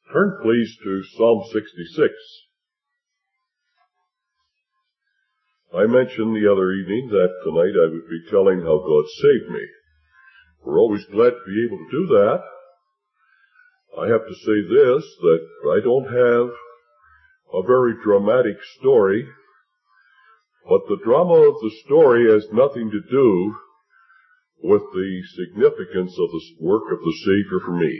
Turn please to Psalm 66. I mentioned the other evening that tonight I would be telling how God saved me. We're always glad to be able to do that. I have to say this, that I don't have a very dramatic story, but the drama of the story has nothing to do with the significance of the work of the Savior for me.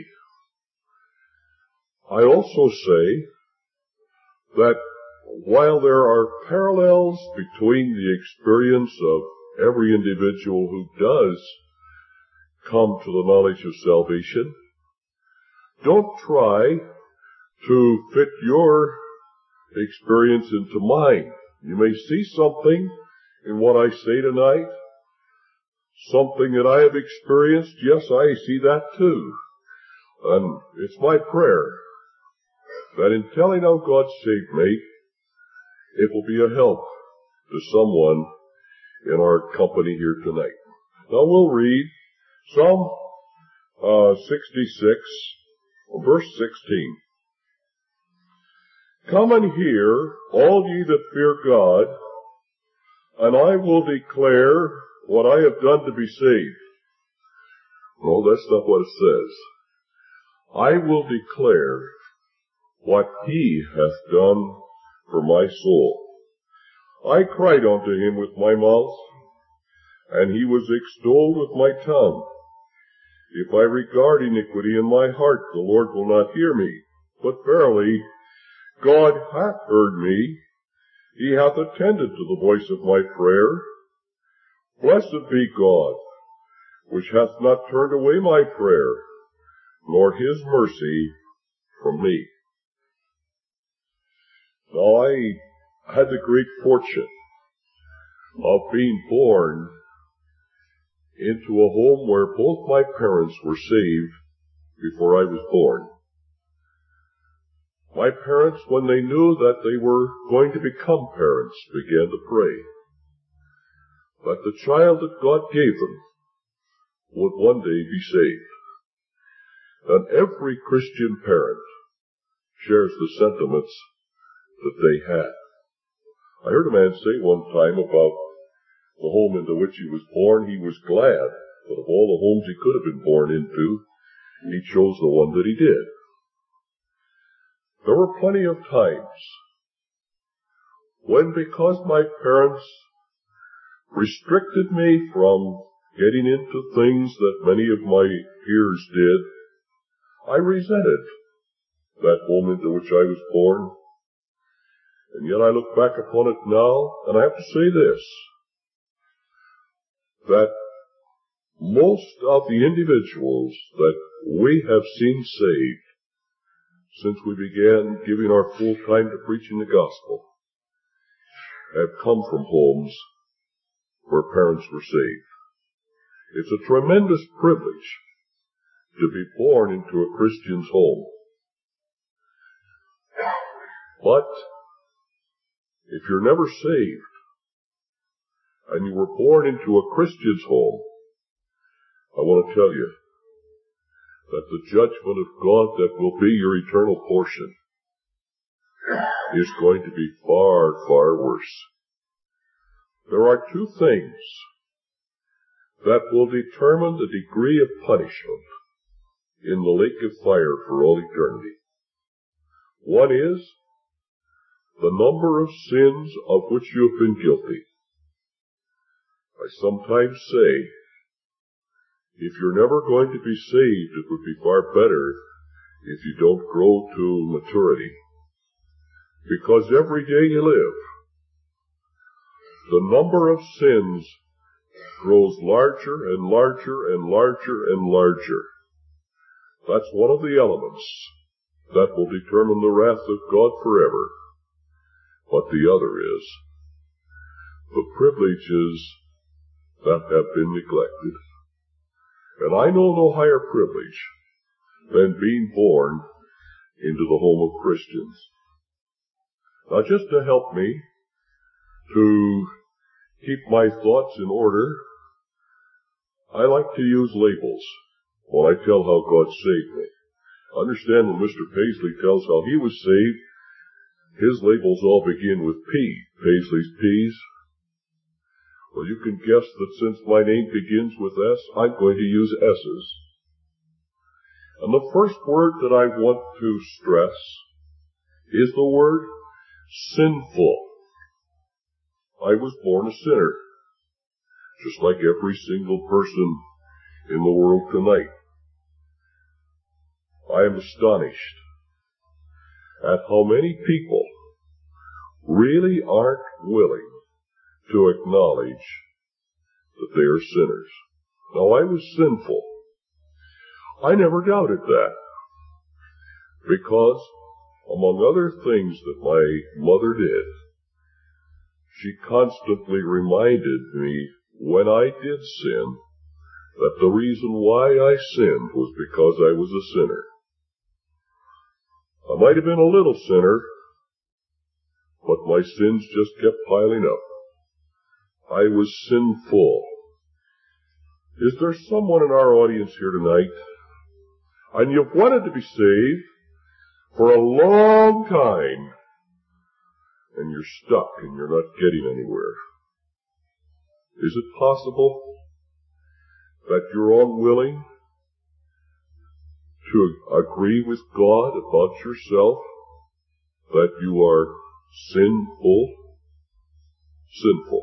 I also say that while there are parallels between the experience of every individual who does come to the knowledge of salvation, don't try to fit your experience into mine. You may see something in what I say tonight, something that I have experienced. Yes, I see that too. And it's my prayer that in telling how God saved me, it will be a help to someone in our company here tonight. Now we'll read Psalm 66, verse 16. Come and hear, all ye that fear God, and I will declare what I have done to be saved. No, that's not what it says. I will declare what he hath done for my soul. I cried unto him with my mouth, and he was extolled with my tongue. If I regard iniquity in my heart, the Lord will not hear me. But verily, God hath heard me. He hath attended to the voice of my prayer. Blessed be God, which hath not turned away my prayer, nor his mercy from me. Now I had the great fortune of being born into a home where both my parents were saved before I was born. My parents, when they knew that they were going to become parents, began to pray that the child that God gave them would one day be saved. And every Christian parent shares the sentiments that they had. I heard a man say one time about the home into which he was born, he was glad that of all the homes he could have been born into, he chose the one that he did. There were plenty of times when, because my parents restricted me from getting into things that many of my peers did, I resented that home into which I was born. And yet I look back upon it now, and I have to say this, that most of the individuals that we have seen saved since we began giving our full time to preaching the gospel have come from homes where parents were saved. It's a tremendous privilege to be born into a Christian's home. But if you're never saved, and you were born into a Christian's home, I want to tell you that the judgment of God that will be your eternal portion is going to be far, far worse. There are two things that will determine the degree of punishment in the lake of fire for all eternity. One is the number of sins of which you have been guilty. I sometimes say, if you're never going to be saved, it would be far better if you don't grow to maturity. Because every day you live, the number of sins grows larger and larger and larger and larger. That's one of the elements that will determine the wrath of God forever. But the other is the privileges that have been neglected. And I know no higher privilege than being born into the home of Christians. Now, just to help me to keep my thoughts in order, I like to use labels when I tell how God saved me. Understand when Mr. Paisley tells how he was saved, his labels all begin with P. Paisley's P's. Well, you can guess that since my name begins with S, I'm going to use S's. And the first word that I want to stress is the word sinful. I was born a sinner, just like every single person in the world tonight. I am astonished at how many people really aren't willing to acknowledge that they are sinners. Now, I was sinful. I never doubted that, because among other things that my mother did, she constantly reminded me when I did sin that the reason why I sinned was because I was a sinner. I might have been a little sinner, but my sins just kept piling up. I was sinful. Is there someone in our audience here tonight, and you've wanted to be saved for a long time, and you're stuck and you're not getting anywhere? Is it possible that you're unwilling to agree with God about yourself, that you are sinful? Sinful.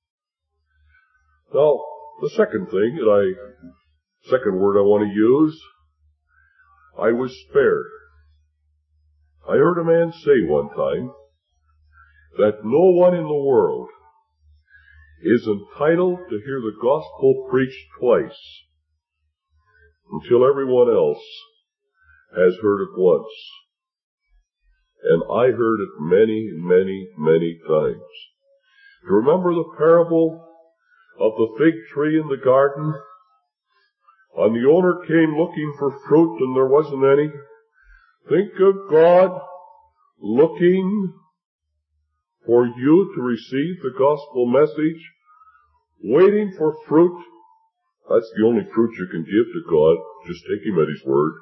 Now, the second word I want to use, I was spared. I heard a man say one time that no one in the world is entitled to hear the gospel preached twice until everyone else has heard it once. And I heard it many, many, many times. You remember the parable of the fig tree in the garden? And the owner came looking for fruit and there wasn't any. Think of God looking for you to receive the gospel message, waiting for fruit. That's the only fruit you can give to God. Just take him at his word.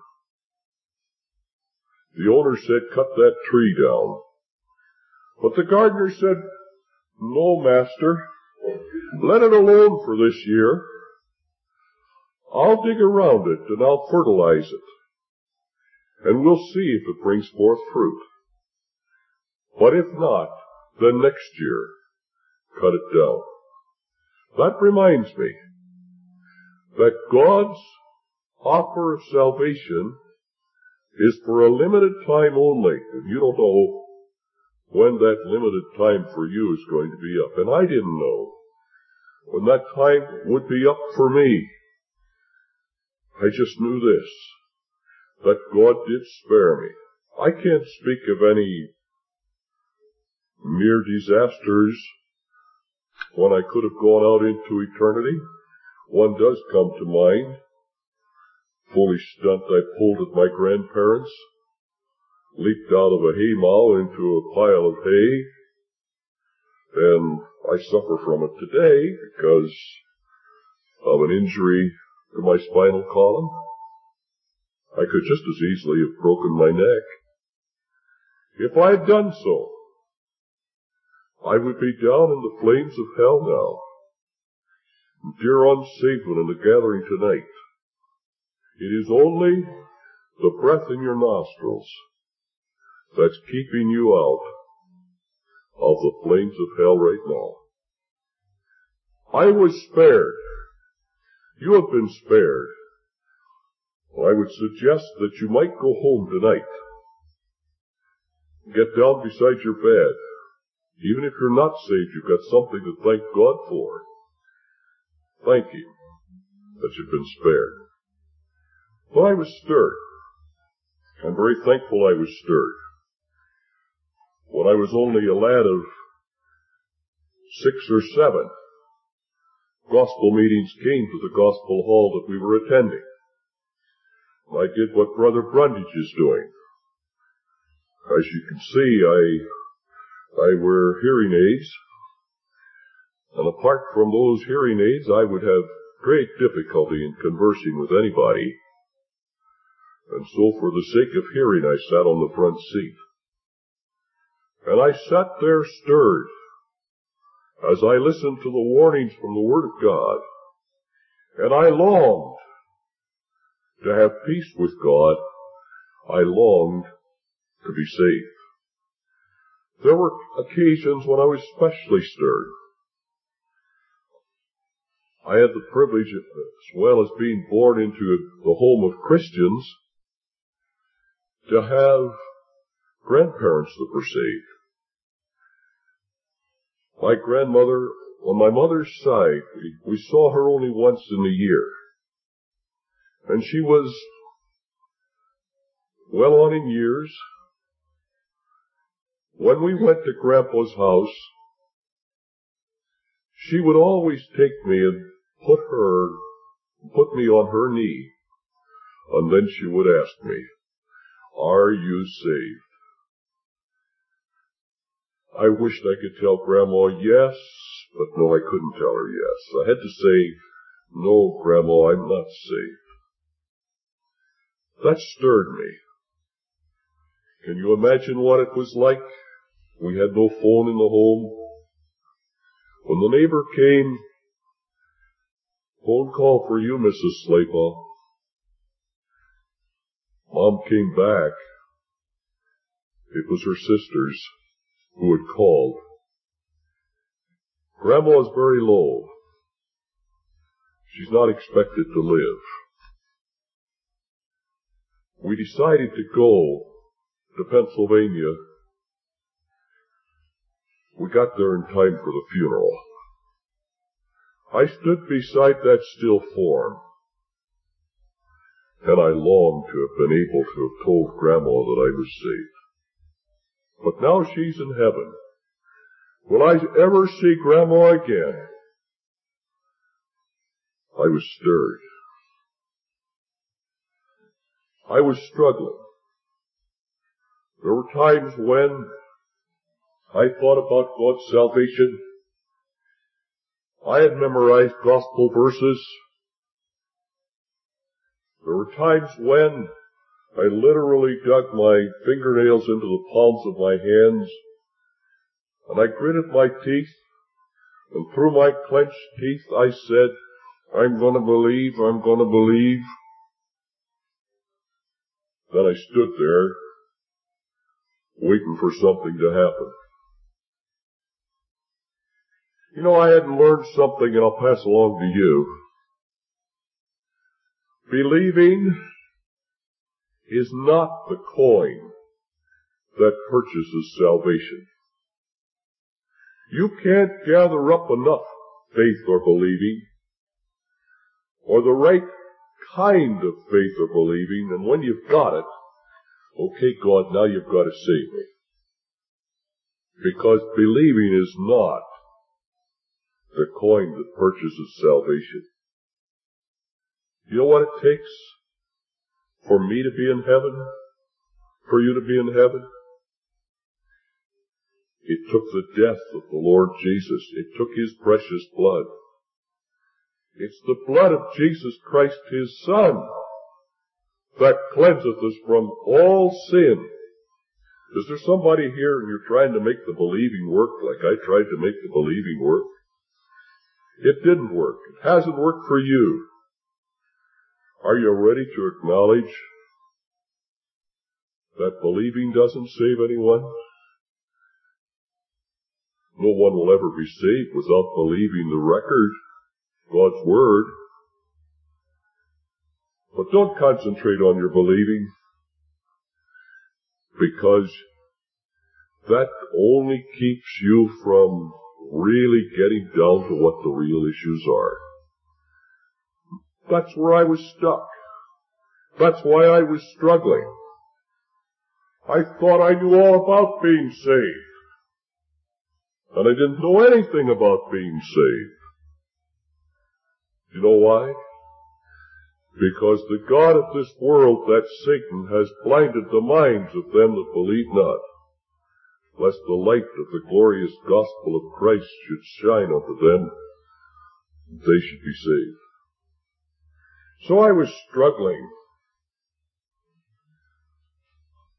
The owner said, cut that tree down. But the gardener said, no, master, let it alone for this year. I'll dig around it and I'll fertilize it. And we'll see if it brings forth fruit. But if not, then next year, cut it down. That reminds me that God's offer of salvation is for a limited time only. And you don't know when that limited time for you is going to be up. And I didn't know when that time would be up for me. I just knew this, that God did spare me. I can't speak of any mere disasters when I could have gone out into eternity. One does come to mind. Foolish stunt I pulled at my grandparents. Leaped out of a haymow into a pile of hay. And I suffer from it today because of an injury to my spinal column. I could just as easily have broken my neck. If I had done so, I would be down in the flames of hell now. Dear unsaved one in the gathering tonight, it is only the breath in your nostrils that's keeping you out of the flames of hell right now. I was spared. You have been spared. Well, I would suggest that you might go home tonight. Get down beside your bed. Even if you're not saved, you've got something to thank God for. Thank Him that you've been spared. But I was stirred. I'm very thankful I was stirred. When I was only a lad of 6 or 7, gospel meetings came to the gospel hall that we were attending. I did what Brother Brundage is doing. As you can see, I wear hearing aids, and apart from those hearing aids, I would have great difficulty in conversing with anybody And so for the sake of hearing, I sat on the front seat. And I sat there stirred as I listened to the warnings from the Word of God. And I longed to have peace with God. I longed to be saved. There were occasions when I was especially stirred. I had the privilege, as well as being born into the home of Christians, to have grandparents that were saved. My grandmother, on my mother's side, we saw her only once in a year. And she was well on in years. When we went to Grandpa's house, she would always take me and put me on her knee, and then she would ask me, "Are you saved?" I wished I could tell Grandma yes, but no, I couldn't tell her yes. I had to say, "No, Grandma, I'm not saved." That stirred me. Can you imagine what it was like? We had no phone in the home. When the neighbor came, "Phone call for you, Mrs. Slapaw." Mom came back. It was her sisters who had called. "Grandma is very low. She's not expected to live." We decided to go to Pennsylvania. We got there in time for the funeral. I stood beside that still form, and I longed to have been able to have told Grandma that I was saved. But now she's in heaven. Will I ever see Grandma again? I was stirred. I was struggling. There were times when I thought about God's salvation. I had memorized gospel verses. There were times when I literally dug my fingernails into the palms of my hands, and I gritted my teeth, and through my clenched teeth I said, "I'm going to believe, I'm going to believe." Then I stood there, waiting for something to happen. You know, I had learned something, and I'll pass along to you. Believing is not the coin that purchases salvation. You can't gather up enough faith or believing, or the right kind of faith or believing, and when you've got it, okay, God, now you've got to save me. Because believing is not the coin that purchases salvation. You know what it takes for me to be in heaven? For you to be in heaven? It took the death of the Lord Jesus. It took His precious blood. It's the blood of Jesus Christ, His Son, that cleanseth us from all sin. Is there somebody here and you're trying to make the believing work like I tried to make the believing work? It didn't work. It hasn't worked for you. Are you ready to acknowledge that believing doesn't save anyone? No one will ever be saved without believing the record, God's Word. But don't concentrate on your believing, because that only keeps you from really getting down to what the real issues are. That's where I was stuck. That's why I was struggling. I thought I knew all about being saved, and I didn't know anything about being saved. You know why? Because the god of this world, that Satan, has blinded the minds of them that believe not, lest the light of the glorious gospel of Christ should shine unto them, and they should be saved. So I was struggling.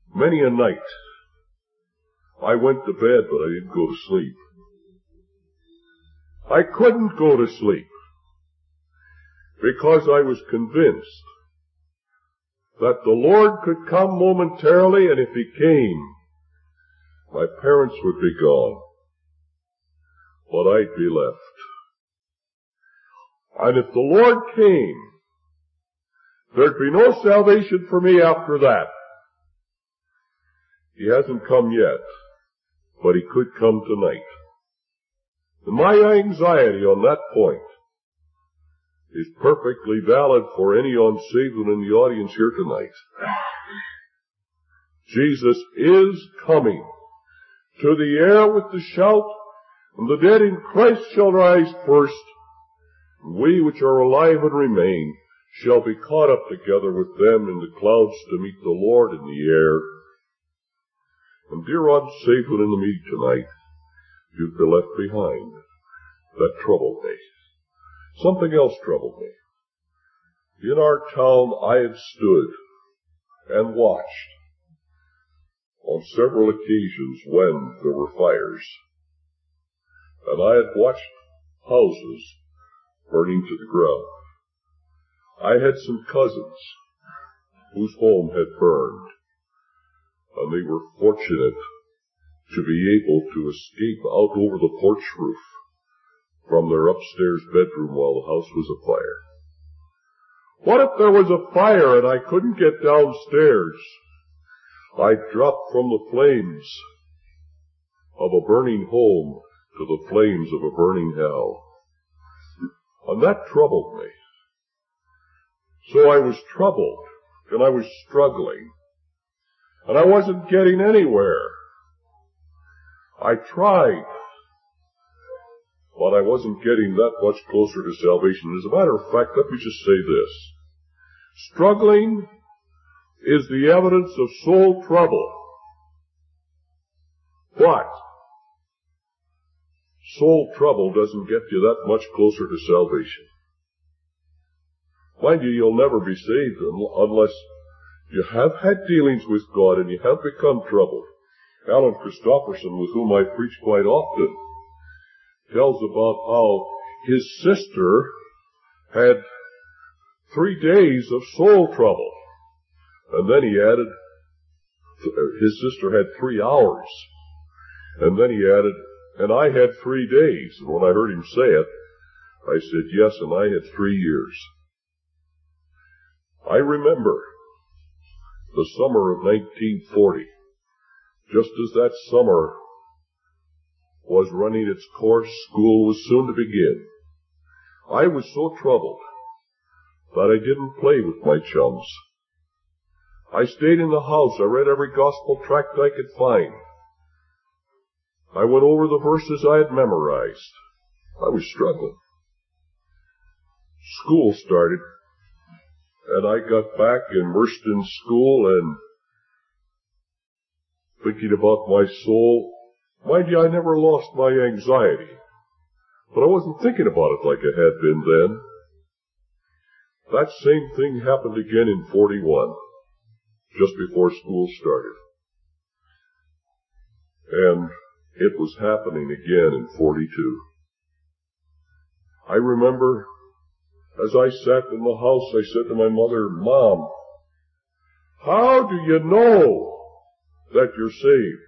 Many a night I went to bed, but I didn't go to sleep. I couldn't go to sleep because I was convinced that the Lord could come momentarily, and if He came, my parents would be gone, but I'd be left. And if the Lord came, there'd be no salvation for me after that. He hasn't come yet, but He could come tonight. And my anxiety on that point is perfectly valid for any unsaved one in the audience here tonight. Jesus is coming to the air with the shout, and the dead in Christ shall rise first, and we which are alive and remain shall be caught up together with them in the clouds to meet the Lord in the air. And dear unsaved one in the meeting tonight, you've been left behind. That troubled me. Something else troubled me. In our town I had stood and watched on several occasions when there were fires. And I had watched houses burning to the ground. I had some cousins whose home had burned, and they were fortunate to be able to escape out over the porch roof from their upstairs bedroom while the house was afire. What if there was a fire and I couldn't get downstairs? I'd drop from the flames of a burning home to the flames of a burning hell. And that troubled me. So I was troubled, and I was struggling, and I wasn't getting anywhere. I tried, but I wasn't getting that much closer to salvation. As a matter of fact, let me just say this. Struggling is the evidence of soul trouble. But soul trouble doesn't get you that much closer to salvation. Mind you, you'll never be saved unless you have had dealings with God and you have become troubled. Alan Christofferson, with whom I preach quite often, tells about how his sister had 3 days of soul trouble. And then he added, his sister had 3 hours. And then he added, and I had 3 days. And when I heard him say it, I said, yes, and I had 3 years. I remember the summer of 1940, just as that summer was running its course, school was soon to begin. I was so troubled that I didn't play with my chums. I stayed in the house. I read every gospel tract I could find. I went over the verses I had memorized. I was struggling. School started, and I got back immersed in school and thinking about my soul. Mind you, I never lost my anxiety, but I wasn't thinking about it like I had been then. That same thing happened again in 41, just before school started. And it was happening again in 42. I remember as I sat in the house, I said to my mother, Mom, how do you know that you're saved?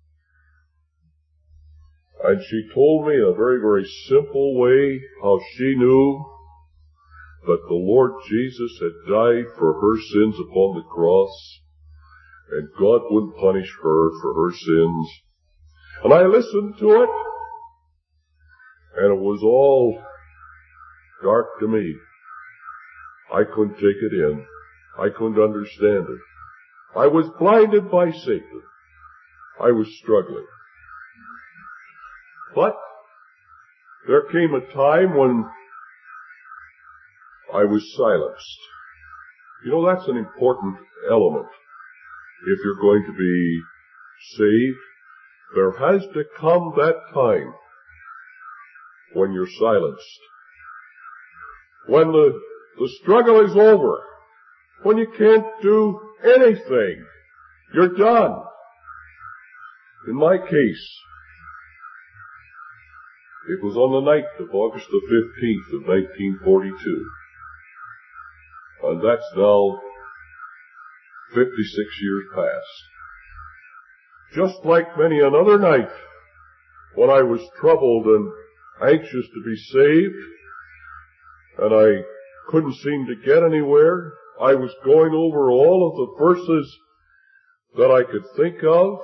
And she told me in a very, very simple way how she knew that the Lord Jesus had died for her sins upon the cross, and God wouldn't punish her for her sins. And I listened to it, and it was all dark to me. I couldn't take it in. I couldn't understand it. I was blinded by Satan. I was struggling. But there came a time when I was silenced. You know, that's an important element. If you're going to be saved, there has to come that time when you're silenced. When the struggle is over. When you can't do anything. You're done. In my case, it was on the night of August the 15th of 1942. And that's now 56 years past. Just like many another night when I was troubled and anxious to be saved, and I couldn't seem to get anywhere, I was going over all of the verses that I could think of.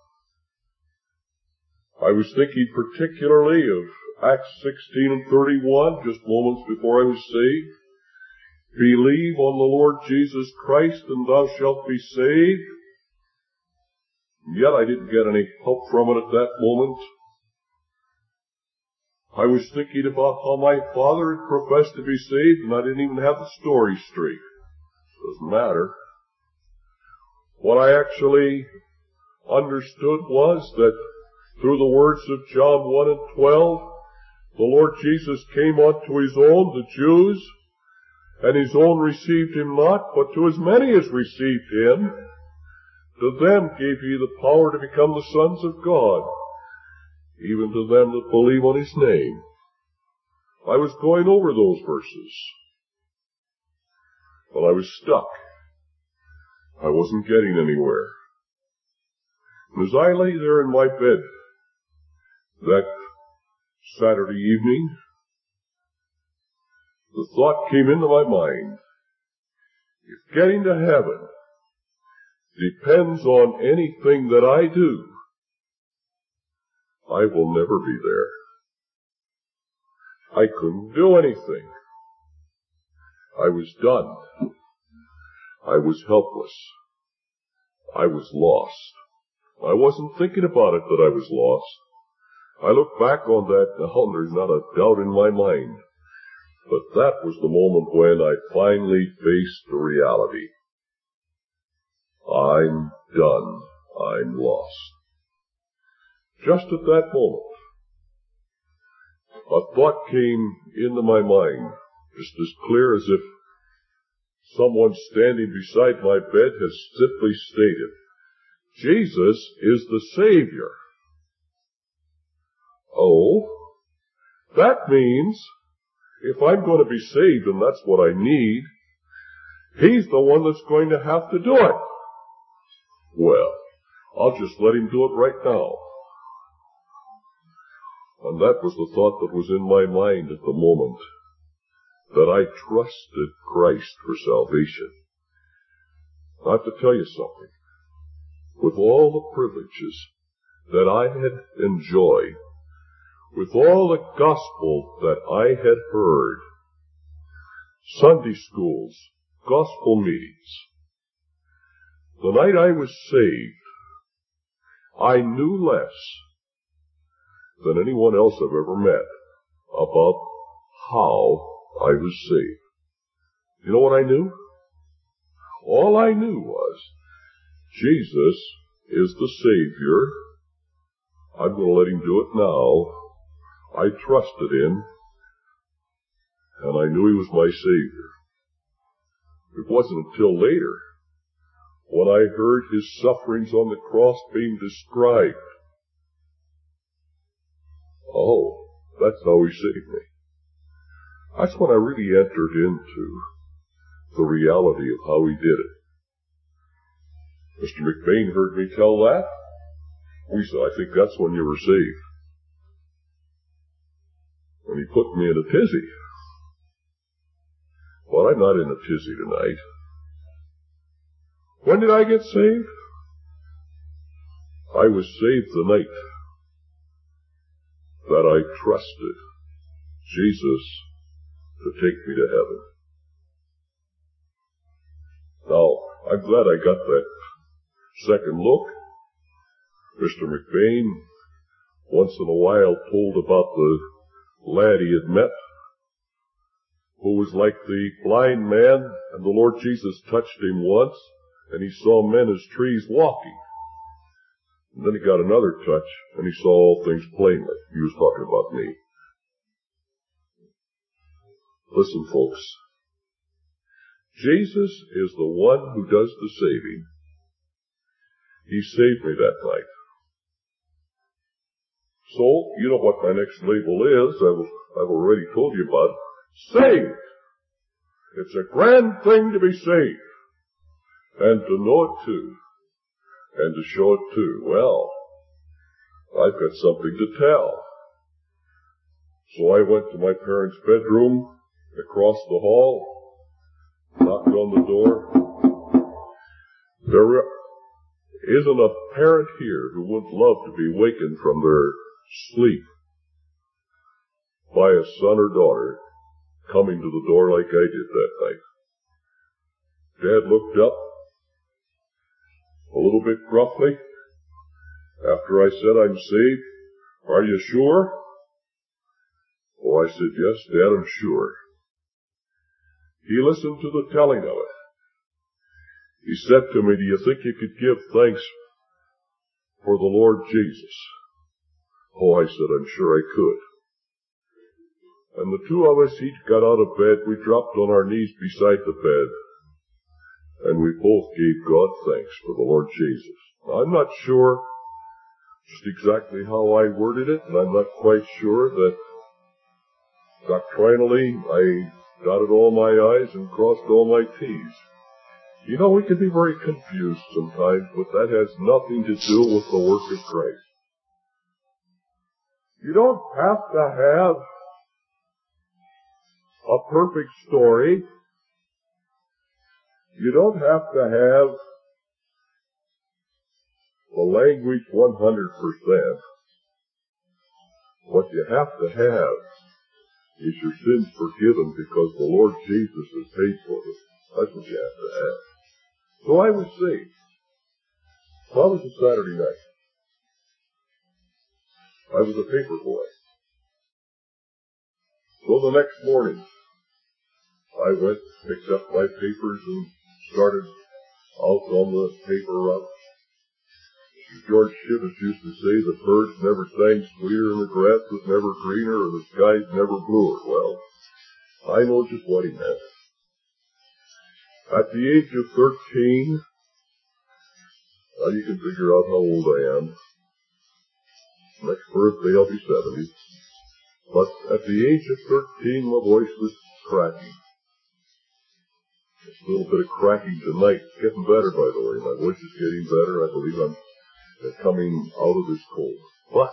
I was thinking particularly of Acts 16 and 31, just moments before I was saved. Believe on the Lord Jesus Christ and thou shalt be saved. Yet I didn't get any help from it at that moment. I was thinking about how my father had professed to be saved, and I didn't even have the story straight. Doesn't matter. What I actually understood was that through the words of John 1 and 12, the Lord Jesus came unto his own, the Jews, and his own received him not, but to as many as received him, to them gave he the power to become the sons of God, even to them that believe on his name. I was going over those verses, but I was stuck. I wasn't getting anywhere. And as I lay there in my bed that Saturday evening, the thought came into my mind, if getting to heaven depends on anything that I do, I will never be there. I couldn't do anything. I was done. I was helpless. I was lost. I wasn't thinking about it that I was lost. I look back on that now and there's not a doubt in my mind. But that was the moment when I finally faced the reality. I'm done. I'm lost. Just at that moment, a thought came into my mind, just as clear as if someone standing beside my bed has simply stated, Jesus is the Savior. Oh, that means if I'm going to be saved, and that's what I need, he's the one that's going to have to do it. Well, I'll just let him do it right now. And that was the thought that was in my mind at the moment, that I trusted Christ for salvation. I have to tell you something. With all the privileges that I had enjoyed, with all the gospel that I had heard, Sunday schools, gospel meetings, the night I was saved, I knew less than anyone else I've ever met about how I was saved. You know what I knew? All I knew was Jesus is the Savior. I'm going to let him do it now. I trusted him, and I knew he was my Savior. It wasn't until later, when I heard his sufferings on the cross being described. Oh, that's how he saved me. That's when I really entered into the reality of how he did it. Mr. McBain heard me tell that. He said, I think that's when you were saved. And he put me in a tizzy. But I'm not in a tizzy tonight. When did I get saved? I was saved the night that I trusted Jesus to take me to heaven. Now, I'm glad I got that second look. Mr. McBain once in a while told about the lad he had met who was like the blind man, and the Lord Jesus touched him once, and he saw men as trees walking. And then he got another touch, and he saw all things plainly. He was talking about me. Listen, folks. Jesus is the one who does the saving. He saved me that night. So, you know what my next label is. I've already told you about it. Saved! It's a grand thing to be saved. And to know it too. And to show it too. Well, I've got something to tell. So I went to my parents' bedroom, across the hall, knocked on the door. There isn't a parent here who wouldn't love to be wakened from their sleep by a son or daughter coming to the door like I did that night. Dad looked up a little bit gruffly after I said, I'm saved. Are you sure? Oh, I said, yes, Dad, I'm sure. He listened to the telling of it. He said to me, do you think you could give thanks for the Lord Jesus? Oh, I said, I'm sure I could. And the two of us each got out of bed. We dropped on our knees beside the bed. And we both gave God thanks for the Lord Jesus. Now, I'm not sure just exactly how I worded it, and I'm not quite sure that doctrinally I dotted all my I's and crossed all my T's. You know, we can be very confused sometimes, but that has nothing to do with the work of Christ. You don't have to have a perfect story. You don't have to have the language 100%. What you have to have is your sins forgiven because the Lord Jesus has paid for them. That's what you have to have. So I was saved. That was a Saturday night. I was a paper boy. So the next morning, I went, picked up my papers, and started out on the paper route. George Shivas used to say the birds never sang sweeter and the grass was never greener or the skies never bluer. Well, I know just what he meant. At the age of 13, now you can figure out how old I am. Next birthday I'll be 70. But at the age of 13, my voice was cracking. Just a little bit of cracking tonight. It's getting better, by the way. My voice is getting better. I believe I'm coming out of this cold. But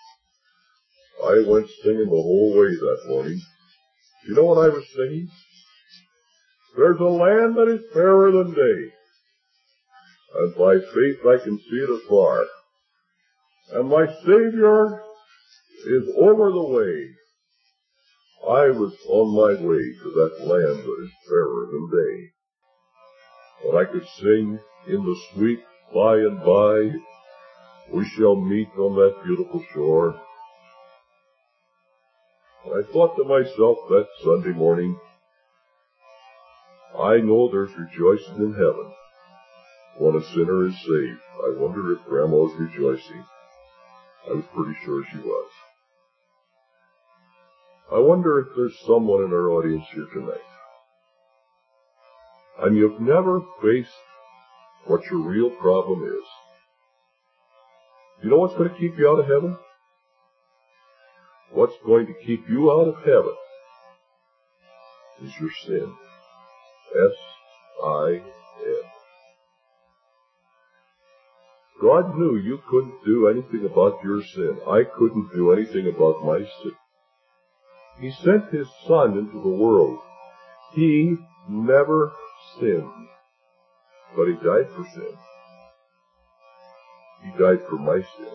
I went singing the whole way that morning. You know what I was singing? There's a land that is fairer than day, and by faith I can see it afar. And my Savior is over the way. I was on my way to that land that is fairer than day. But I could sing in the sweet by and by, we shall meet on that beautiful shore. And I thought to myself that Sunday morning, I know there's rejoicing in heaven when a sinner is saved. I wonder if Grandma was rejoicing. I was pretty sure she was. I wonder if there's someone in our audience here tonight, and you've never faced what your real problem is. You know what's going to keep you out of heaven? What's going to keep you out of heaven is your sin. S-I-N. God knew you couldn't do anything about your sin. I couldn't do anything about my sin. He sent His Son into the world. He never sinned, but He died for sin. He died for my sin.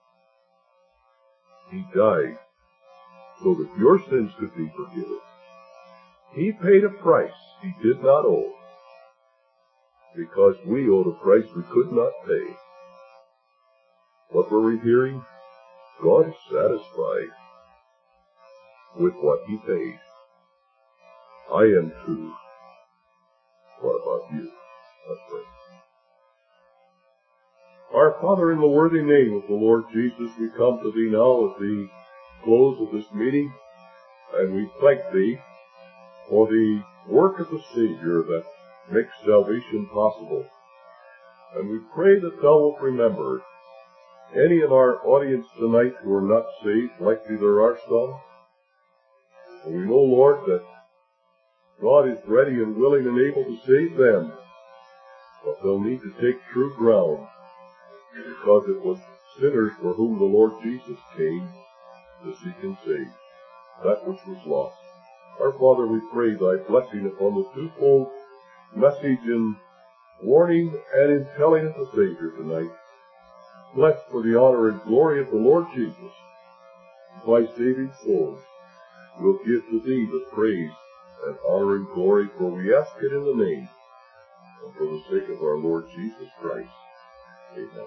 He died so that your sins could be forgiven. He paid a price He did not owe, because we owed a price we could not pay. What were we hearing? God is satisfied with what He paid. I am too. What about you? Let's pray. Our Father, in the worthy name of the Lord Jesus, we come to Thee now at the close of this meeting, and we thank Thee for the work of the Savior that makes salvation possible. And we pray that thou wilt remember any in our audience tonight who are not saved. Likely there are some. And we know, Lord, that God is ready and willing and able to save them. But they'll need to take true ground, because it was sinners for whom the Lord Jesus came to seek and save that which was lost. Our Father, we pray thy blessing upon the twofold message in warning and in telling of the Savior tonight. Bless for the honor and glory of the Lord Jesus. Thy saving souls will give to thee the praise and honor and glory, for we ask it in the name and for the sake of our Lord Jesus Christ. Amen.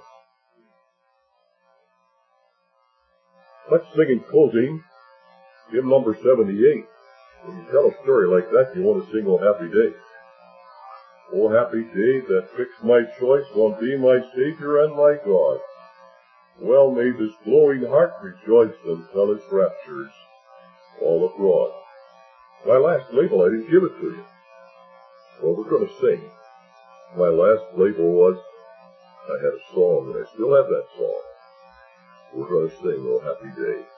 Let's sing in closing hymn number 78. When you tell a story like that, you want to sing O Happy Day. O happy day that fixed my choice on thee, my Savior and my God. Well may this glowing heart rejoice and tell its raptures all abroad. My last label, I didn't give it to you. Well, we're going to sing. My last label was, I had a song, and I still have that song. We're going to sing O Happy Day.